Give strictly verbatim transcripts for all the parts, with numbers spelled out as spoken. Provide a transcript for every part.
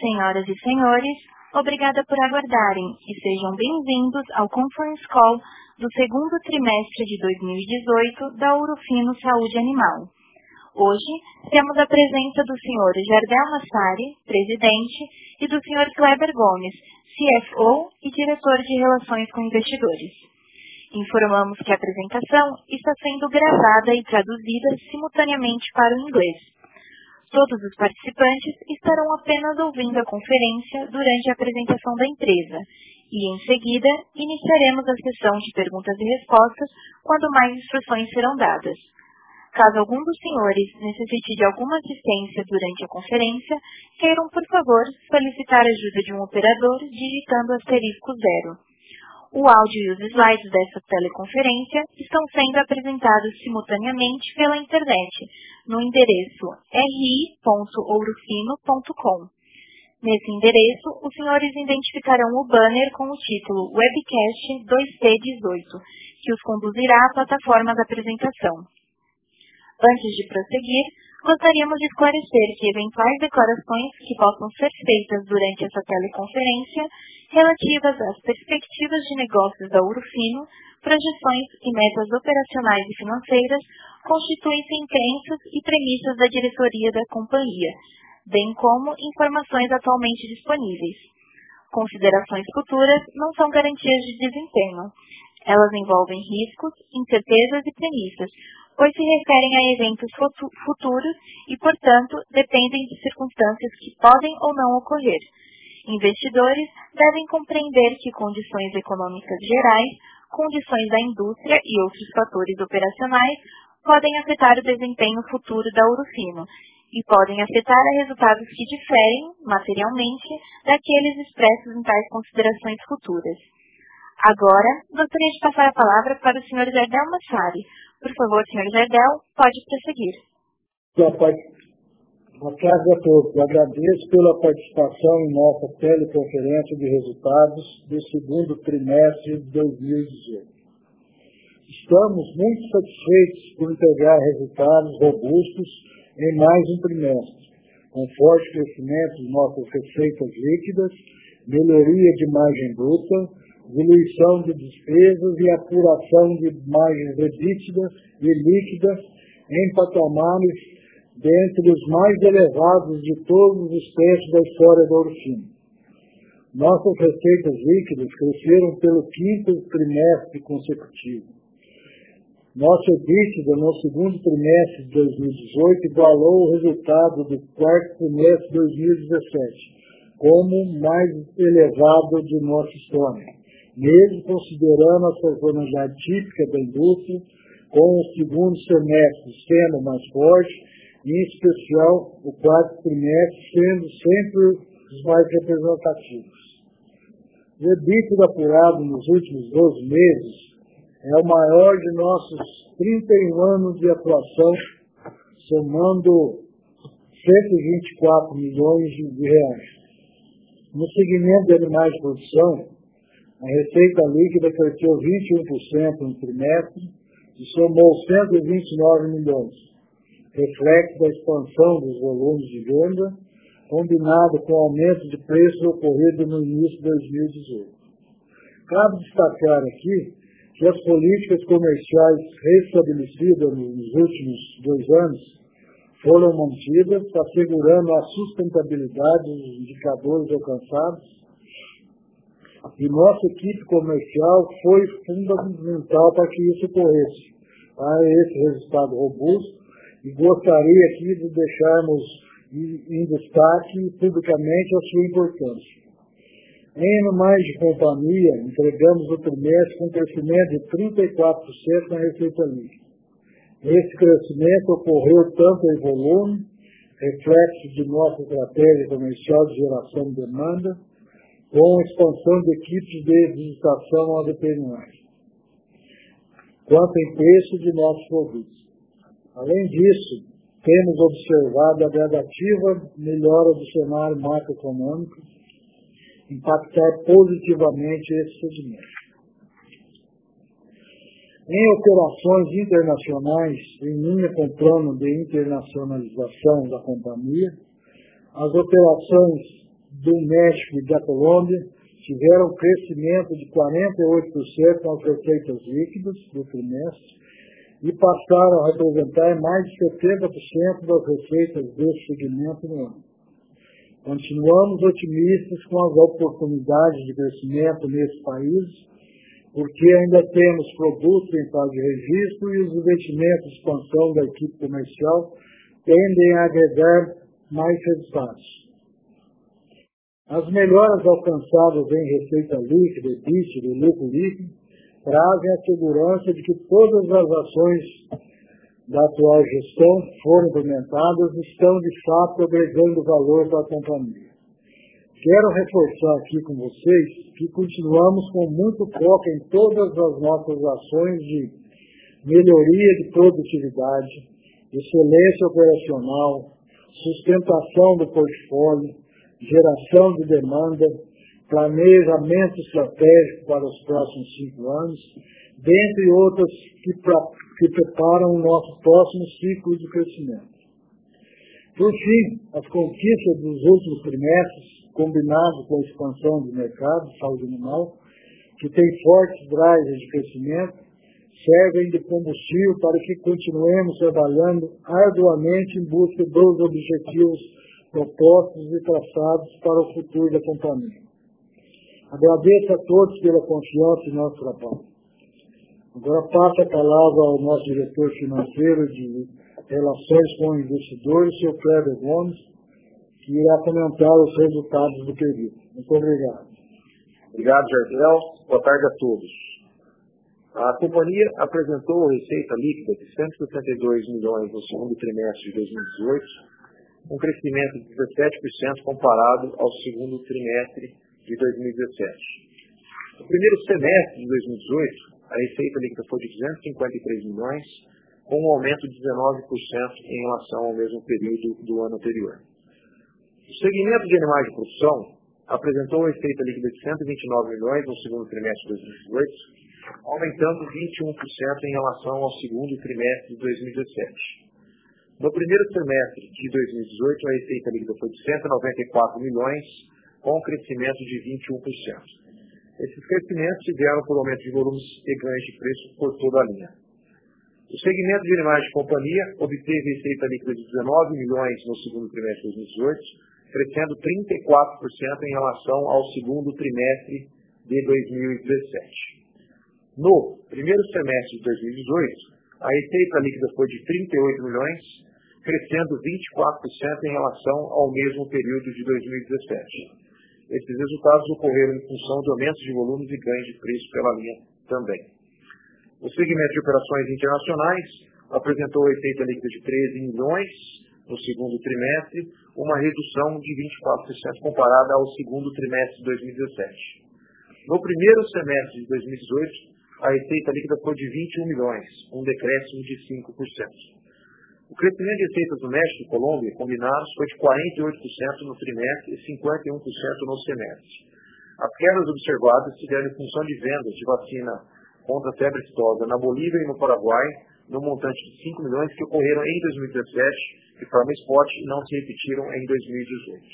Senhoras e senhores, obrigada por aguardarem e sejam bem-vindos ao Conference Call do segundo trimestre de dois mil e dezoito da Ouro Fino Saúde Animal. Hoje, temos a presença do senhor Jardel Massari, presidente, e do senhor Kleber Gomes, C F O e diretor de Relações com Investidores. Informamos que a apresentação está sendo gravada e traduzida simultaneamente para o inglês. Todos os participantes estarão apenas ouvindo a conferência durante a apresentação da empresa e, em seguida, iniciaremos a sessão de perguntas e respostas quando mais instruções serão dadas. Caso algum dos senhores necessite de alguma assistência durante a conferência, queiram, por favor, solicitar a ajuda de um operador digitando asterisco zero. O áudio e os slides dessa teleconferência estão sendo apresentados simultaneamente pela internet, no endereço r i ponto ourofino ponto com. Nesse endereço, os senhores identificarão o banner com o título Webcast dois T dezoito, que os conduzirá à plataforma da apresentação. Antes de prosseguir, gostaríamos de esclarecer que eventuais declarações que possam ser feitas durante essa teleconferência relativas às perspectivas de negócios da Ouro Fino, projeções e metas operacionais e financeiras constituem-se em crenças e premissas da diretoria da companhia, bem como informações atualmente disponíveis. Considerações futuras não são garantias de desempenho. Elas envolvem riscos, incertezas e premissas, pois se referem a eventos futuros e, portanto, dependem de circunstâncias que podem ou não ocorrer. Investidores devem compreender que condições econômicas gerais, condições da indústria e outros fatores operacionais podem afetar o desempenho futuro da Ouro Fino e podem afetar a resultados que diferem, materialmente, daqueles expressos em tais considerações futuras. Agora, gostaria de passar a palavra para o senhor Jardel Massari. Por favor, senhor Jardel, pode prosseguir. Boa tarde. Boa tarde a todos. Agradeço pela participação em nossa teleconferência de resultados do segundo trimestre de dois mil e dezoito. Estamos muito satisfeitos por entregar resultados robustos em mais um trimestre, com forte crescimento de nossas receitas líquidas, melhoria de margem bruta, diluição de despesas e apuração de margens EBITDA e líquidas em patamares dentre os mais elevados de todos os testes da história da Ouro Fino. Nossas receitas líquidas cresceram pelo quinto trimestre consecutivo. Nosso EBITDA no segundo trimestre de dois mil e dezoito igualou o resultado do quarto trimestre de dois mil e dezessete, como o mais elevado de nossa história, mesmo considerando a sazonalidade típica da indústria, com o segundo semestre sendo mais forte, em especial o quarto trimestre sendo sempre os mais representativos. O EBITDA apurado nos últimos doze meses é o maior de nossos trinta e um anos de atuação, somando cento e vinte e quatro milhões de reais. No segmento de animais de produção, a receita líquida cresceu vinte e um por cento no trimestre e somou cento e vinte e nove milhões, reflexo da expansão dos volumes de venda, combinado com o aumento de preços ocorrido no início de dois mil e dezoito. Cabe destacar aqui que as políticas comerciais restabelecidas nos últimos dois anos foram mantidas, assegurando a sustentabilidade dos indicadores alcançados, e nossa equipe comercial foi fundamental para que isso ocorresse, para esse resultado robusto, e gostaria aqui de deixarmos em destaque publicamente a sua importância. Em animais de companhia, entregamos o trimestre com um crescimento de trinta e quatro por cento na receita líquida. Esse crescimento ocorreu tanto em volume, reflexo de nossa estratégia comercial de geração de demanda, com a expansão de equipes de visitação ao veterinário, quanto em preço de nossos produtos. Além disso, temos observado a gradativa melhora do cenário macroeconômico impactar positivamente esse segmento. Em operações internacionais, em linha com o plano de internacionalização da companhia, as operações do México e da Colômbia tiveram crescimento de quarenta e oito por cento nas receitas líquidas do trimestre e passaram a representar mais de setenta por cento das receitas desse segmento no ano. Continuamos otimistas com as oportunidades de crescimento nesse país, porque ainda temos produtos em fase de registro e os investimentos de expansão da equipe comercial tendem a agregar mais resultados. As melhoras alcançadas em receita líquida, EBITDA e lucro líquido trazem a segurança de que todas as ações da atual gestão foram implementadas e estão, de fato, agregando valor para a companhia. Quero reforçar aqui com vocês que continuamos com muito foco em todas as nossas ações de melhoria de produtividade, excelência operacional, sustentação do portfólio, geração de demanda, planejamento estratégico para os próximos cinco anos, dentre outras que, pra, que preparam o nosso próximo ciclo de crescimento. Por fim, as conquistas dos últimos trimestres, combinadas com a expansão do mercado de saúde animal, que tem fortes drivers de crescimento, servem de combustível para que continuemos trabalhando arduamente em busca dos objetivos propostos e traçados para o futuro da companhia. Agradeço a todos pela confiança em nosso trabalho. Agora passo a palavra ao nosso diretor financeiro de Relações com Investidores, o senhor Kleber Gomes, que irá comentar os resultados do período. Muito obrigado. Obrigado, Jardel. Boa tarde a todos. A companhia apresentou receita líquida de cento e sessenta e dois milhões no segundo trimestre de dois mil e dezoito, um crescimento de dezessete por cento comparado ao segundo trimestre de dois mil e dezessete. No primeiro semestre de dois mil e dezoito, a receita líquida foi de duzentos e cinquenta e três milhões, com um aumento de dezenove por cento em relação ao mesmo período do ano anterior. O segmento de animais de produção apresentou receita líquida de cento e vinte e nove milhões no segundo trimestre de dois mil e dezoito, aumentando vinte e um por cento em relação ao segundo trimestre de dois mil e dezessete. No primeiro semestre de dois mil e dezoito, a receita líquida foi de cento e noventa e quatro milhões, com um crescimento de vinte e um por cento. Esses crescimentos se deram por aumento de volumes e ganhos de preço por toda a linha. O segmento de animais de companhia obteve receita líquida de dezenove milhões no segundo trimestre de dois mil e dezoito, crescendo trinta e quatro por cento em relação ao segundo trimestre de dois mil e dezessete. No primeiro semestre de dois mil e dezoito, a receita líquida foi de trinta e oito milhões, crescendo vinte e quatro por cento em relação ao mesmo período de dois mil e dezessete. Esses resultados ocorreram em função de aumentos de volumes e ganhos de preço pela linha também. O segmento de operações internacionais apresentou receita líquida de treze milhões no segundo trimestre, uma redução de vinte e quatro por cento comparada ao segundo trimestre de dois mil e dezessete. No primeiro semestre de dois mil e dezoito, a receita líquida foi de vinte e um milhões, um decréscimo de cinco por cento. O crescimento de receitas do México e Colômbia, combinados, foi de quarenta e oito por cento no trimestre e cinquenta e um por cento no semestre. As quedas observadas se deram em função de vendas de vacina contra a febre aftosa na Bolívia e no Paraguai, no montante de cinco milhões, que ocorreram em dois mil e dezessete, de forma spot, e não se repetiram em dois mil e dezoito.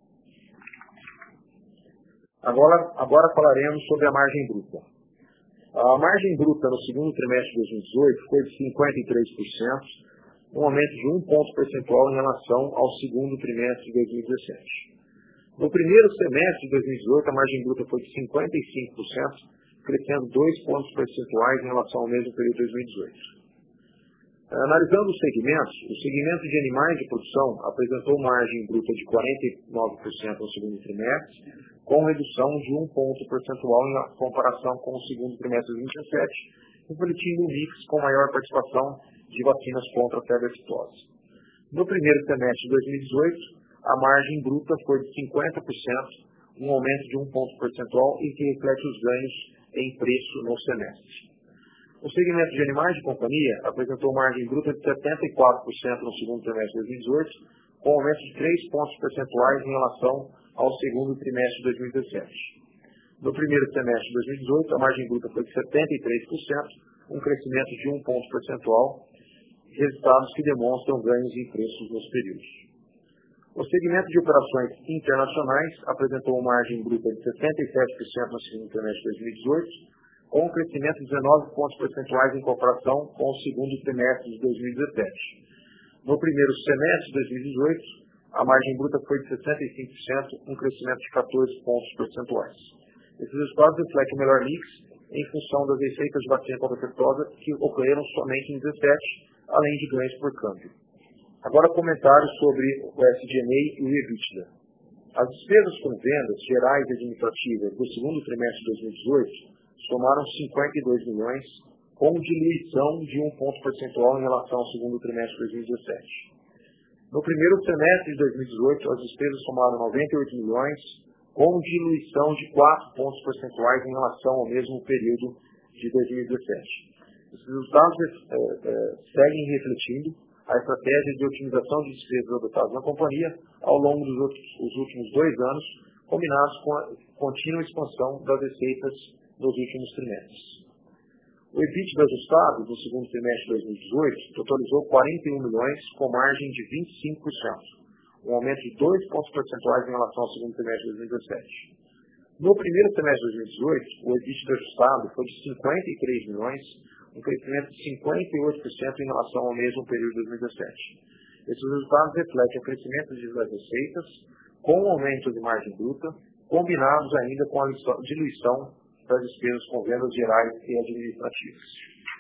Agora, agora falaremos sobre a margem bruta. A margem bruta no segundo trimestre de dois mil e dezoito foi de cinquenta e três por cento, um aumento de um ponto percentual em relação ao segundo trimestre de dois mil e dezessete. No primeiro semestre de dois mil e dezoito, a margem bruta foi de cinquenta e cinco por cento, crescendo dois pontos percentuais em relação ao mesmo período de dois mil e dezoito. Analisando os segmentos, o segmento de animais de produção apresentou margem bruta de quarenta e nove por cento no segundo trimestre, com redução de um ponto percentual em comparação com o segundo trimestre de dois mil e dezessete, refletindo um mix com maior participação de vacinas contra a febre aftosa. No primeiro semestre de dois mil e dezoito, a margem bruta foi de cinquenta por cento, um aumento de um ponto percentual e que reflete os ganhos em preço no semestre. O segmento de animais de companhia apresentou margem bruta de setenta e quatro por cento no segundo trimestre de dois mil e dezoito, com aumento de três pontos percentuais em relação ao segundo trimestre de dois mil e dezessete. No primeiro semestre de dois mil e dezoito, a margem bruta foi de setenta e três por cento, um crescimento de um ponto percentual, resultados que demonstram ganhos em preços nos períodos. O O segmento de operações internacionais apresentou uma margem bruta de sessenta e sete por cento no segundo trimestre de dois mil e dezoito, com um crescimento de dezenove pontos percentuais em comparação com o segundo trimestre de dois mil e dezessete. No primeiro semestre de dois mil e dezoito, a margem bruta foi de sessenta e cinco por cento, um crescimento de quatorze pontos percentuais. Esses resultados refletem o melhor mix em função das receitas de vacina contra a aftosa que ocorreram somente em dezessete, além de ganhos por câmbio. Agora comentários sobre o S G and A e o EBITDA. As despesas com vendas gerais e administrativas do segundo trimestre de dois mil e dezoito somaram cinquenta e dois milhões, com diluição de um ponto percentual em relação ao segundo trimestre de dois mil e dezessete. No primeiro semestre de dois mil e dezoito, as despesas somaram noventa e oito milhões, com diluição de quatro pontos percentuais em relação ao mesmo período de dois mil e dezessete. Esses resultados é, é, seguem refletindo a estratégia de otimização de despesas adotadas na companhia ao longo dos outros, os últimos dois anos, combinados com a contínua expansão das receitas nos últimos trimestres. O EBITDA ajustado no segundo trimestre de dois mil e dezoito totalizou quarenta e um milhões, com margem de vinte e cinco por cento, um aumento de dois pontos percentuais em relação ao segundo trimestre de dois mil e dezessete. No primeiro trimestre de dois mil e dezoito, o EBITDA ajustado foi de cinquenta e três milhões, um crescimento de cinquenta e oito por cento em relação ao mesmo período de dois mil e dezessete. Esses resultados refletem o crescimento das receitas, com o aumento de margem bruta, combinados ainda com a diluição das despesas com vendas gerais e administrativas.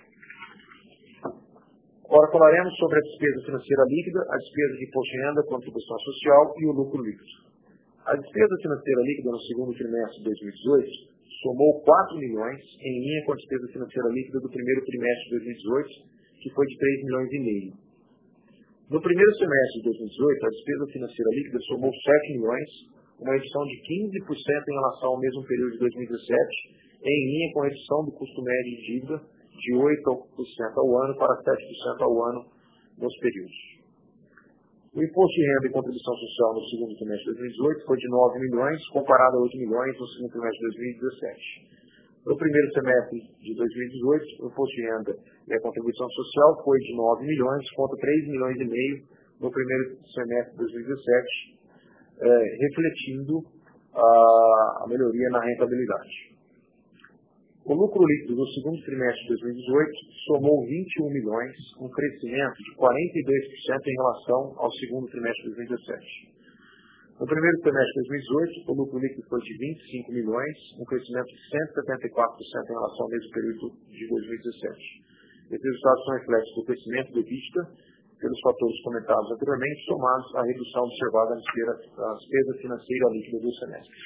Agora falaremos sobre a despesa financeira líquida, a despesa de imposto de renda, contribuição social e o lucro líquido. A despesa financeira líquida no segundo trimestre de dois mil e dezoito somou quatro milhões, em linha com a despesa financeira líquida do primeiro trimestre de dois mil e dezoito, que foi de três milhões e meio. No primeiro semestre de dois mil e dezoito, a despesa financeira líquida somou sete milhões, uma redução de quinze por cento em relação ao mesmo período de dois mil e dezessete, em linha com a redução do custo médio de dívida de oito por cento ao ano para sete por cento ao ano nos períodos. O imposto de renda e contribuição social no segundo trimestre de dois mil e dezoito foi de nove milhões, comparado a oito milhões no segundo trimestre de dois mil e dezessete. No primeiro semestre de dois mil e dezoito, o imposto de renda e a contribuição social foi de nove milhões, contra três milhões e meio no primeiro semestre de dois mil e dezessete, eh, refletindo a, a melhoria na rentabilidade. O lucro líquido no segundo trimestre de dois mil e dezoito somou vinte e um milhões, um crescimento de quarenta e dois por cento em relação ao segundo trimestre de dois mil e dezessete. No primeiro trimestre de dois mil e dezoito, o lucro líquido foi de vinte e cinco milhões, um crescimento de cento e setenta e quatro por cento em relação ao mesmo período de dois mil e dezessete. Esses resultados são reflexos do crescimento do EBITDA, pelos fatores comentados anteriormente, somados à redução observada na despesa financeira líquida do semestre.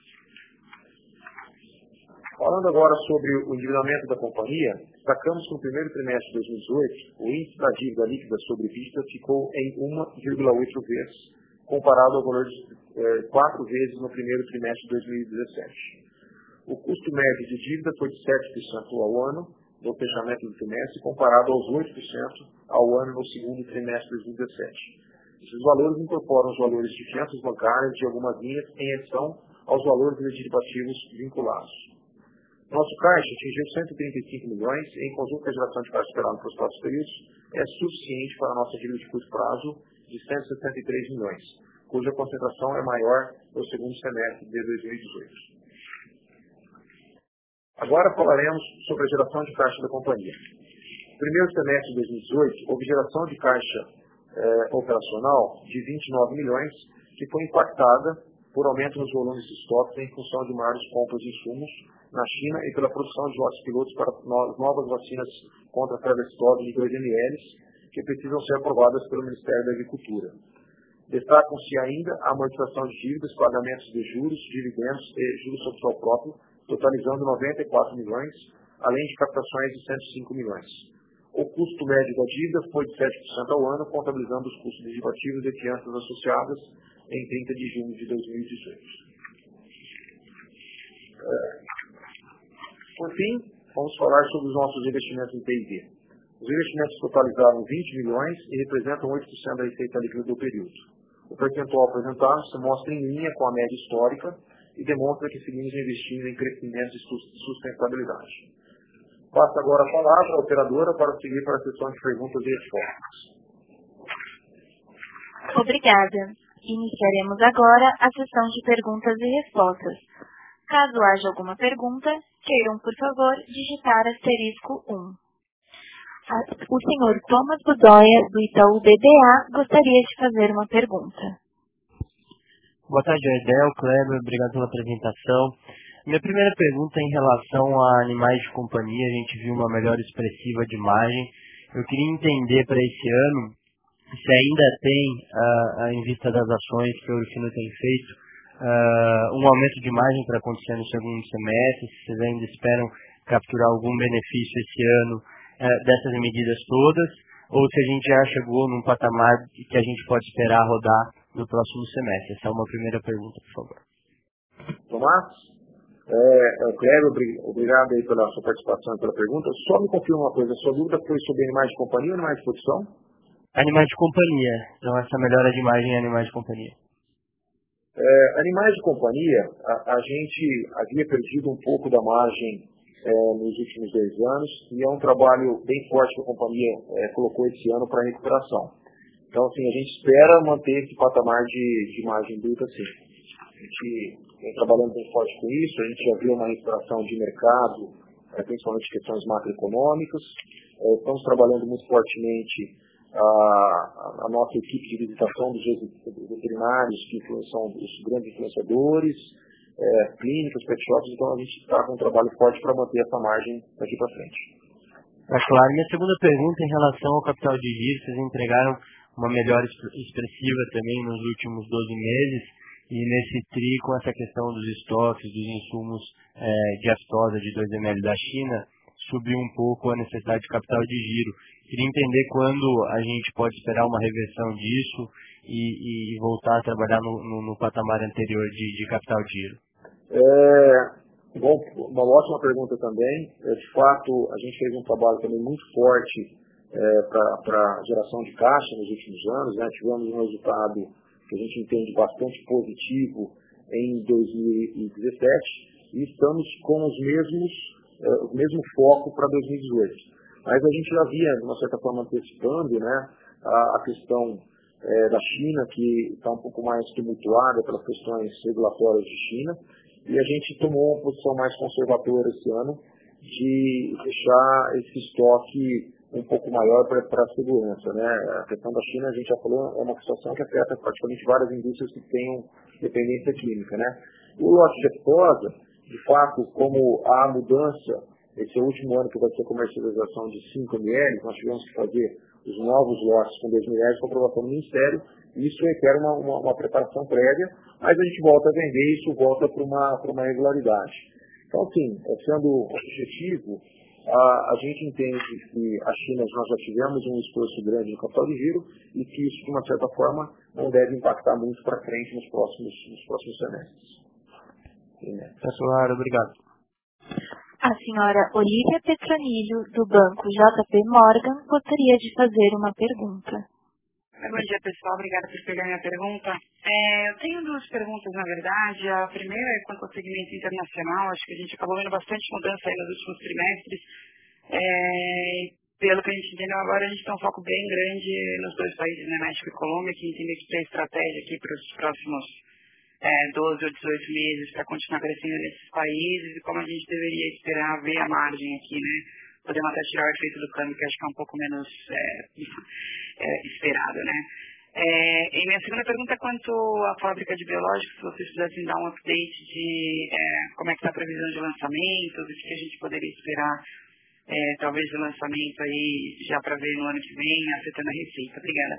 Falando agora sobre o endividamento da companhia, destacamos que no primeiro trimestre de dois mil e dezoito, o índice da dívida líquida sobre EBITDA ficou em um vírgula oito vezes, comparado ao valor de eh, quatro vezes no primeiro trimestre de dois mil e dezessete. O custo médio de dívida foi de sete por cento ao ano no fechamento do trimestre, comparado aos oito por cento ao ano no segundo trimestre de dois mil e dezessete. Esses valores incorporam os valores de fianças bancárias de algumas linhas em adição aos valores derivativos vinculados. Nosso caixa atingiu cento e trinta e cinco milhões, e em conjunto com a geração de caixa esperada para os próximos períodos, é suficiente para a nossa dívida de curto prazo de cento e sessenta e três milhões, cuja concentração é maior no segundo semestre de dois mil e dezoito. Agora falaremos sobre a geração de caixa da companhia. No primeiro semestre de dois mil e dezoito, houve geração de caixa eh, operacional de vinte e nove milhões, que foi impactada por aumento nos volumes de estoques em função de maiores compras de insumos na China e pela produção de lotes pilotos para novas vacinas contra a febre aftosa de dois mililitros, que precisam ser aprovadas pelo Ministério da Agricultura. Destacam-se ainda a amortização de dívidas, pagamentos de juros, dividendos e juros sobre sol próprio, totalizando noventa e quatro milhões, além de captações de cento e cinco milhões. O custo médio da dívida foi de sete por cento ao ano, contabilizando os custos derivativos e fianças associadas em trinta de junho de dois mil e dezoito. Por fim, vamos falar sobre os nossos investimentos em P e D. Os investimentos totalizaram vinte milhões e representam oito por cento da receita líquida do período. O percentual apresentado se mostra em linha com a média histórica e demonstra que seguimos investindo em crescimento e sustentabilidade. Passo agora a palavra à operadora para seguir para a sessão de perguntas e respostas. Obrigada. Iniciaremos agora a sessão de perguntas e respostas. Caso haja alguma pergunta, queiram, por favor, digitar asterisco um. O senhor Thomas Godoia, do Itaú B B A, gostaria de fazer uma pergunta. Boa tarde, Jardel, Kleber, obrigado pela apresentação. Minha primeira pergunta é em relação a animais de companhia. A gente viu uma melhora expressiva de margem. Eu queria entender para esse ano se ainda tem, uh, em vista das ações que a Ouro Fino tem feito, uh, um aumento de margem para acontecer no segundo semestre, se vocês ainda esperam capturar algum benefício esse ano uh, dessas medidas todas, ou se a gente já chegou num patamar que a gente pode esperar rodar no próximo semestre. Essa é uma primeira pergunta, por favor. Tomás, é, Cléber, obrigado aí pela sua participação e pela pergunta. Só me confirma uma coisa, a sua dúvida foi sobre animais de companhia ou animais de produção? Animais de companhia, então essa melhora de margem em animais de companhia. É, animais de companhia, a, a gente havia perdido um pouco da margem é, nos últimos dois anos e é um trabalho bem forte que a companhia é, colocou esse ano para recuperação. Então, assim, a gente espera manter esse patamar de, de margem bruta, sim. A gente vem trabalhando bem forte com isso, a gente já viu uma recuperação de mercado, é, principalmente questões macroeconômicas. É, estamos trabalhando muito fortemente A, a nossa equipe de visitação dos veterinários, que são os grandes influenciadores, é, clínicas, pet shops, então a gente está com um trabalho forte para manter essa margem daqui para frente. É claro. Minha segunda pergunta em relação ao capital de giro, vocês entregaram uma melhora expressiva também nos últimos doze meses, e nesse tri, com essa questão dos estoques, dos insumos é, de aftosa de dois mililitros da China, subiu um pouco a necessidade de capital de giro. Queria entender quando a gente pode esperar uma reversão disso e, e voltar a trabalhar no, no, no patamar anterior de, de capital de giro. É, bom, uma ótima pergunta também. É, de fato, a gente fez um trabalho também muito forte é, para geração de caixa nos últimos anos. Né? Tivemos um resultado que a gente entende bastante positivo em dois mil e dezessete e estamos com os mesmos, é, o mesmo foco para dois mil e dezoito. Mas a gente já via, de uma certa forma, antecipando, né, a, a questão é, da China, que está um pouco mais tumultuada pelas questões regulatórias de China, e a gente tomou uma posição mais conservadora esse ano de deixar esse estoque um pouco maior para a segurança. Né? A questão da China, a gente já falou, é uma situação que afeta praticamente várias indústrias que tenham dependência química. Né? O lote de aftosa, de fato, como há mudança, esse é o último ano que vai ter comercialização de cinco mililitros, nós tivemos que fazer os novos lotes com dois mililitros com aprovação do Ministério, e isso requer uma, uma, uma preparação prévia, mas a gente volta a vender e isso volta para uma, para uma regularidade. Então, assim, sendo objetivo, a, a gente entende que a China, nós já tivemos um esforço grande no capital de giro e que isso, de uma certa forma, não deve impactar muito para frente nos próximos, nos próximos semestres. Sim, né? Pessoal, obrigado. A senhora Olívia Petronilho, do Banco J P Morgan, gostaria de fazer uma pergunta. Bom dia, pessoal. Obrigada por pegar minha pergunta. É, eu tenho duas perguntas, na verdade. A primeira é quanto ao segmento internacional. Acho que a gente acabou vendo bastante mudança aí nos últimos trimestres. É, pelo que a gente entendeu agora, a gente tem um foco bem grande nos dois países, né, México e Colômbia, que entender que tem estratégia aqui para os próximos É, doze ou dezoito meses para continuar crescendo nesses países e como a gente deveria esperar ver a margem aqui, né? Podemos até tirar o efeito do câmbio, que acho que é um pouco menos é, é, esperado, né? É, e minha segunda pergunta é quanto à fábrica de biológicos, se vocês pudessem dar um update de é, como é que está a previsão de lançamentos, o que a gente poderia esperar, é, talvez de lançamento aí já para ver no ano que vem, afetando a receita. Obrigada.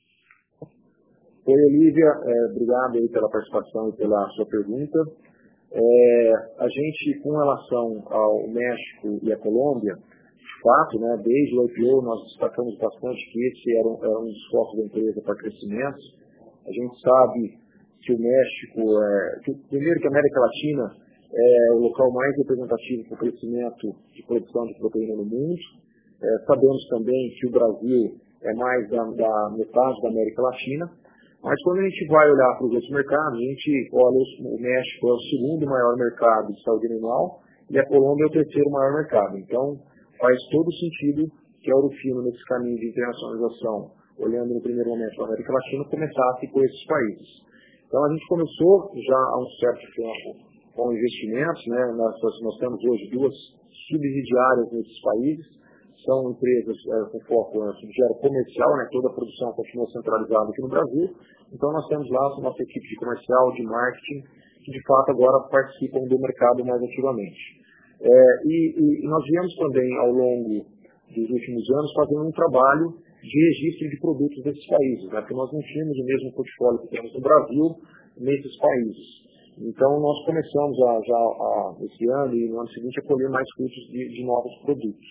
Oi, Olívia, é, obrigado aí pela participação e pela sua pergunta. É, a gente, com relação ao México e a Colômbia, de fato, né, desde o I P O nós destacamos bastante que esse era um, era um dos focos da empresa para crescimento. A gente sabe que o México, é, que, primeiro que a América Latina é o local mais representativo para o crescimento de produção de proteína no mundo. É, sabemos também que o Brasil é mais da, da metade da América Latina. Mas quando a gente vai olhar para os outros mercados, a gente olha o México é o segundo maior mercado de saúde animal e a Colômbia é o terceiro maior mercado. Então, faz todo sentido que a Ouro Fino, nesse caminho de internacionalização, olhando no primeiro momento a América Latina, começasse com esses países. Então a gente começou já há um certo tempo com investimentos, né? nós, nós temos hoje duas subsidiárias nesses países, são empresas é, com foco na subsidiária comercial, né? Toda a produção continua centralizada aqui no Brasil, então nós temos lá a nossa equipe de comercial, de marketing, que de fato agora participam do mercado mais ativamente. É, e, e nós viemos também ao longo dos últimos anos fazendo um trabalho de registro de produtos desses países, né? Porque nós não tínhamos o mesmo portfólio que temos no Brasil nesses países. Então nós começamos a, já a, esse ano e no ano seguinte a colher mais frutos de, de novos produtos.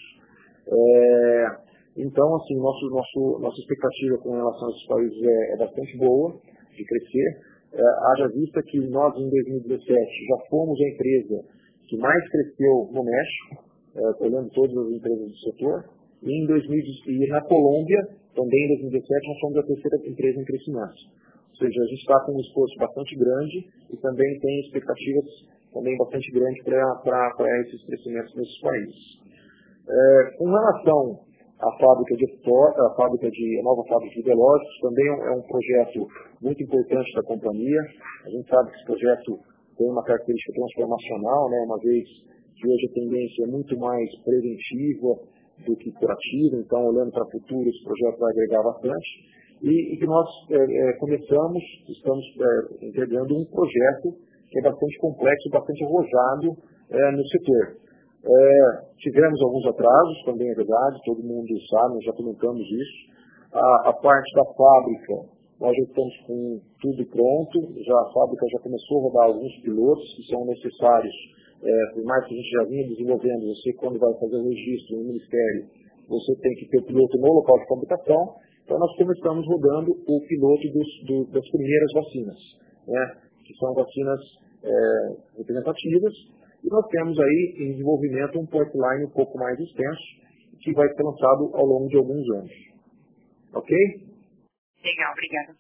É, então, assim, nosso, nosso, nossa expectativa com relação a esses países é, é bastante boa de crescer. É, haja vista que nós em dois mil e dezessete já fomos a empresa que mais cresceu no México, é, olhando todas as empresas do setor, e, em dois mil e na Colômbia, também em dois mil e dezessete, nós fomos a terceira empresa em crescimento. Ou seja, a gente está com um esforço bastante grande e também tem expectativas também bastante grandes para esses crescimentos nesses países. É, com relação à fábrica de a fábrica de a nova fábrica de Velozes, também é um projeto muito importante da companhia. A gente sabe que esse projeto tem uma característica transformacional, né, uma vez que hoje a tendência é muito mais preventiva do que curativa, então olhando para o futuro esse projeto vai agregar bastante. E, e que nós é, é, começamos, estamos é, entregando um projeto que é bastante complexo, bastante arrojado é, no setor. É, tivemos alguns atrasos, também é verdade, todo mundo sabe, nós já comentamos isso. A, a parte da fábrica, nós já estamos com tudo pronto, já, a fábrica já começou a rodar alguns pilotos que são necessários, é, por mais que a gente já vinha desenvolvendo, você quando vai fazer o registro no Ministério, você tem que ter o piloto no local de fabricação, então nós começamos rodando o piloto dos, do, das primeiras vacinas, né, que são vacinas é, representativas. E nós temos aí em desenvolvimento um pipeline um pouco mais extenso, que vai ser lançado ao longo de alguns anos. Ok? Legal, obrigada.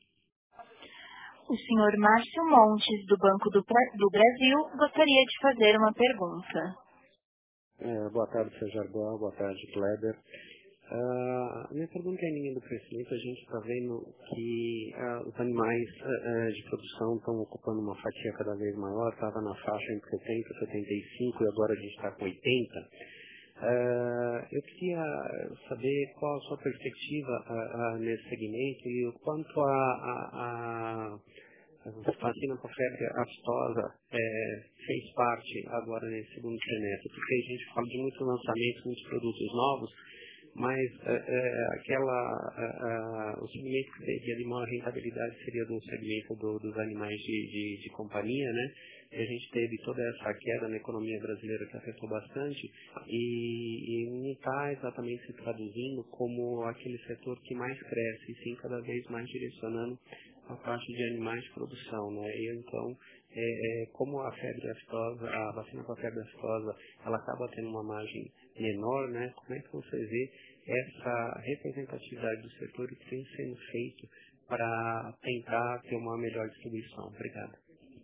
O senhor Márcio Montes, do Banco do, do Brasil, gostaria de fazer uma pergunta. É, boa tarde, Sr. Jardel. Boa tarde, Kleber. Uh, a minha pergunta é em linha do crescimento. A gente está vendo que uh, os animais uh, de produção estão ocupando uma fatia cada vez maior. Estava na faixa entre setenta e setenta e cinco e agora a gente está com oitenta. Uh, eu queria saber qual a sua perspectiva uh, uh, nesse segmento e o quanto a, a, a, a vacina para febre aftosa é, fez parte agora nesse segundo trimestre, porque a gente fala de muitos lançamentos, muitos produtos novos, mas é, é, aquela, é, é, o segmento que teria de maior rentabilidade seria do segmento do, dos animais de, de, de companhia, né? E a gente teve toda essa queda na economia brasileira que afetou bastante e, e não está exatamente se traduzindo como aquele setor que mais cresce, e sim cada vez mais direcionando a parte de animais de produção, né? E então, é, é, como a febre aftosa, a vacina para a febre aftosa, ela acaba tendo uma margem menor, né? Como é que você vê essa representatividade do setor e o que tem sendo feito para tentar ter uma melhor distribuição? Obrigado.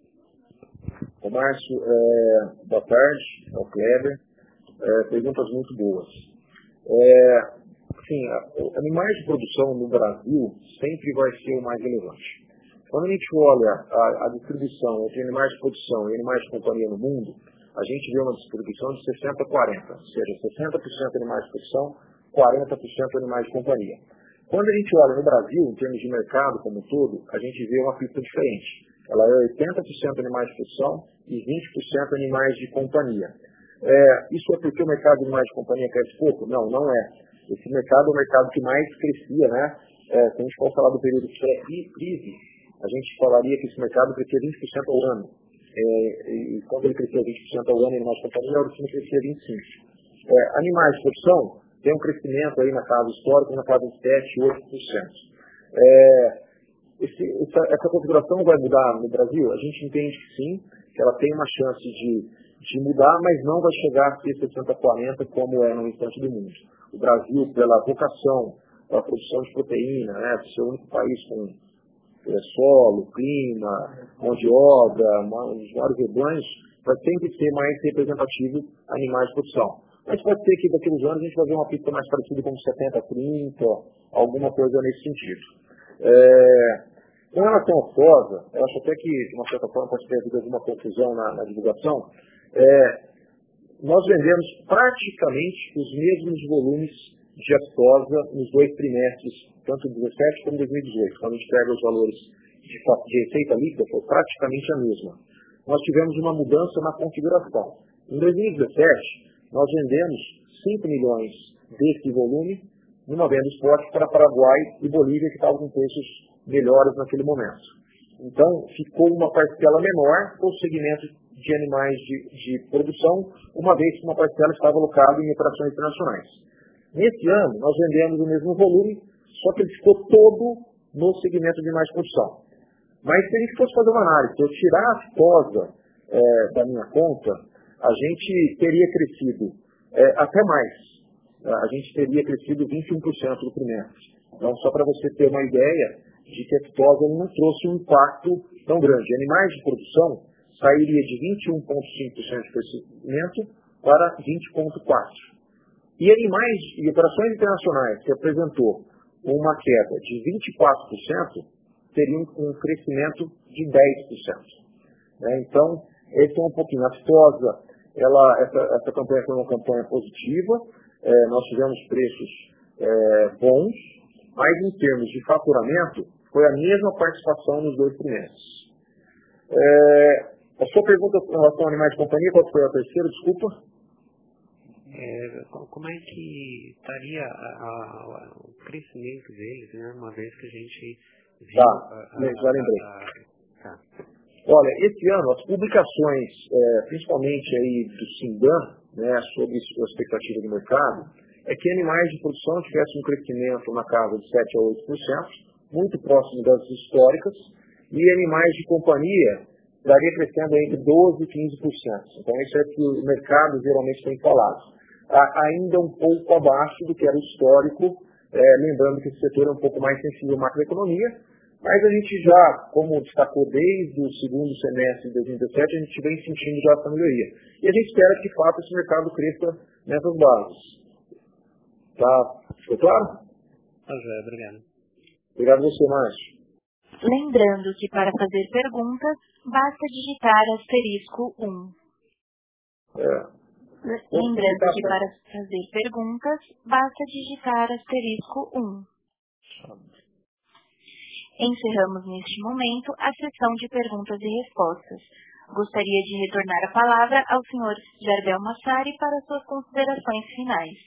Ô Márcio, é, boa tarde, é o Kleber. É, perguntas muito boas. É, assim, animais de produção no Brasil sempre vai ser o mais relevante. Quando a gente olha a, a distribuição entre animais de produção e animais de companhia no mundo, a gente vê uma distribuição de sessenta a quarenta, ou seja, sessenta por cento animais de produção, quarenta por cento animais de companhia. Quando a gente olha no Brasil, em termos de mercado como um todo, a gente vê uma pista diferente. Ela é oitenta por cento animais de produção e vinte por cento animais de companhia. É, isso é porque o mercado de animais de companhia cresce pouco? Não, não é. Esse mercado é o mercado que mais crescia, né? É, se a gente for falar do período pré-crise, a gente falaria que esse mercado crescia vinte por cento ao ano. É, e quando ele crescia vinte por cento ao ano em animais de companhia, o time crescia vinte e cinco por cento. É, animais de produção tem um crescimento aí na casa histórica, na casa de sete, oito por cento. É, esse, essa, essa configuração vai mudar no Brasil? A gente entende que sim, que ela tem uma chance de, de mudar, mas não vai chegar a ser sessenta a quarenta como é no restante do mundo. O Brasil, pela vocação, pela produção de proteína, né, ser o único país com é, solo, clima, mão de obra, uma, os vários rebanhos, vai sempre ser mais representativo animais de produção. Mas pode ser que daqui a uns anos a gente vai ver uma pista mais parecida com setenta a trinta, alguma coisa nesse sentido. É, com relação à aftosa, eu acho até que, de uma certa forma, pode ter havido alguma confusão na, na divulgação. É, nós vendemos praticamente os mesmos volumes de aftosa nos dois trimestres, tanto em dois mil e dezessete como em dois mil e dezoito. Quando a gente pega os valores de, de receita líquida, foi praticamente a mesma. Nós tivemos uma mudança na configuração. Em dois mil e dezessete, nós vendemos cinco milhões desse volume numa venda spot para Paraguai e Bolívia, que estavam com preços melhores naquele momento. Então, ficou uma parcela menor para o segmento de animais de, de produção, uma vez que uma parcela estava alocada em operações internacionais. Nesse ano, nós vendemos o mesmo volume, só que ele ficou todo no segmento de animais de produção. Mas se a gente fosse fazer uma análise, se eu tirar a aftosa é, da minha conta, a gente teria crescido é, até mais. A gente teria crescido vinte e um por cento do trimestre. Então, só para você ter uma ideia de que a aftosa não trouxe um impacto tão grande. Animais de produção sairia de vinte e um vírgula cinco por cento de crescimento para vinte vírgula quatro por cento. E animais e operações internacionais, que apresentou uma queda de vinte e quatro por cento, teriam um crescimento de dez por cento. Né? Então, esse é um pouquinho. A aftosa, ela, essa, essa campanha foi uma campanha positiva, é, nós tivemos preços é, bons, mas em termos de faturamento, foi a mesma participação nos dois trimestres. É, a sua pergunta com relação a animais de companhia, qual foi a terceira, desculpa? É, como é que estaria a, a, o crescimento deles, né, uma vez que a gente viu... Tá, a, a, já lembrei. A, a, tá. Olha, esse ano as publicações, é, principalmente aí do Sindan, né, sobre a expectativa do mercado, é que animais de produção tivessem um crescimento na casa de sete a oito por cento, muito próximo das históricas, e animais de companhia estaria crescendo entre doze e quinze por cento. Então, isso é o que o mercado geralmente tem falado. Ainda um pouco abaixo do que era o histórico, é, lembrando que esse setor é um pouco mais sensível à macroeconomia, mas a gente já, como destacou desde o segundo semestre de dois mil e dezessete, a gente vem sentindo já essa melhoria. E a gente espera que, de fato, esse mercado cresça nessas bases. Tá? Ficou claro? Tá, José, obrigado. Obrigado a você, Márcio. Lembrando que para fazer perguntas, basta digitar asterisco um. É. Lembrando que para fazer perguntas, basta digitar asterisco um. Encerramos neste momento a sessão de perguntas e respostas. Gostaria de retornar a palavra ao senhor Jardel Massari para suas considerações finais.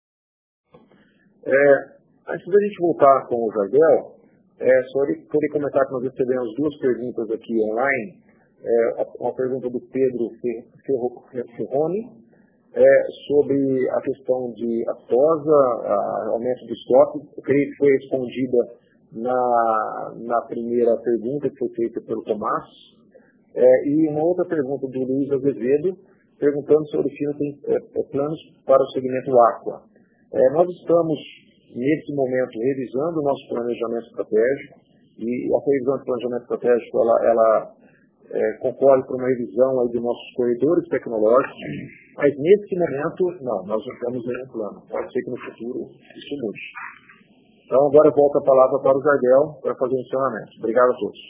É, antes da gente voltar com o Jardel, é, só queria comentar que nós recebemos duas perguntas aqui online. É, uma pergunta do Pedro Ferroni, é, sobre a questão de aftosa, a, aumento do estoque. Eu creio que foi respondida na, na primeira pergunta que foi feita pelo Tomás. É, e uma outra pergunta do Luiz Azevedo, perguntando se a Orifino tem é, é, planos para o segmento Aqua. É, nós estamos, nesse momento, revisando o nosso planejamento estratégico, e a revisão do planejamento estratégico, ela, ela é, concorre para uma revisão aí de nossos corredores tecnológicos, mas nesse momento, não, nós não temos nenhum plano. Pode ser que no futuro isso mude. Então, agora eu volto a palavra para o Jardel para fazer o encerramento. Obrigado a todos.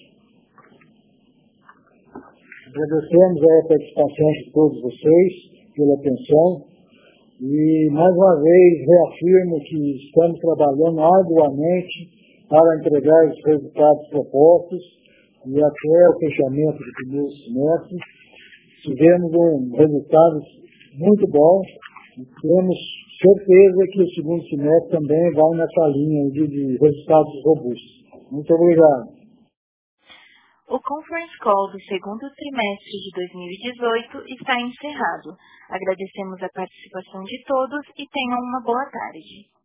Agradecemos a participação de todos vocês pela atenção e, mais uma vez, reafirmo que estamos trabalhando arduamente para entregar os resultados propostos e até o fechamento do primeiro semestre tivemos um resultado muito bom e temos certeza que o segundo semestre também vai nessa linha de, de resultados robustos. Muito obrigado. O Conference Call do segundo trimestre de dois mil e dezoito está encerrado. Agradecemos a participação de todos e tenham uma boa tarde.